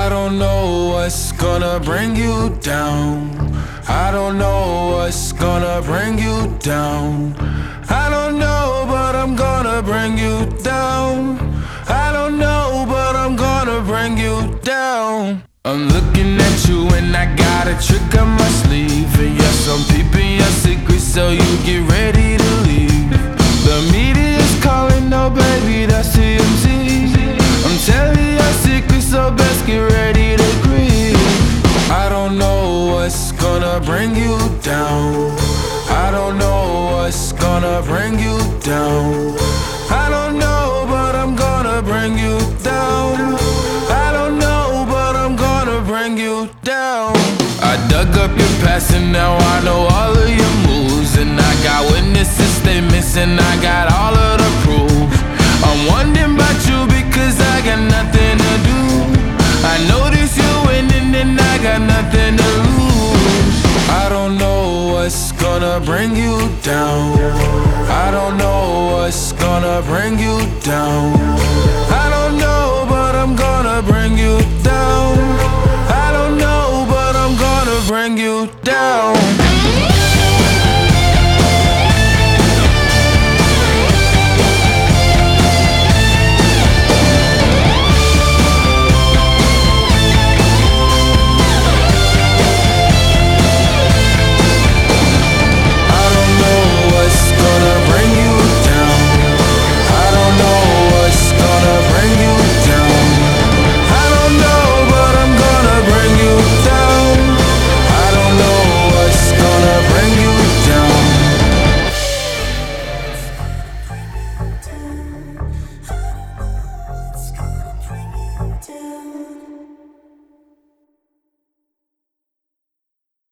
I don't know what's gonna bring you down. I don't know what's gonna bring you down. I don't know, but I'm gonna bring you down. I don't know, but I'm gonna bring you down. I'm looking at you and I got a trick up my sleeve. And yes, I'm peeping your secrets, so you get ready to leave. The media's calling, oh baby, that's TMZ. I'm telling your secrets, so best get ready to grieve. I don't know what's gonna bring you down. I don't know what's gonna bring you down. I don't know, but I'm gonna bring you down. I don't know, but I'm gonna bring you down. I dug up your past and now I know all of your moves. And I got witnesses, statements, and I got all of the proof. I'm wondering about you because I got nothing to do. I notice you're winning and I got nothing to lose. I don't know what's gonna bring you down. I don't know what's gonna bring you down. I don't know, but I'm gonna bring you down. I don't know, but I'm gonna bring you down.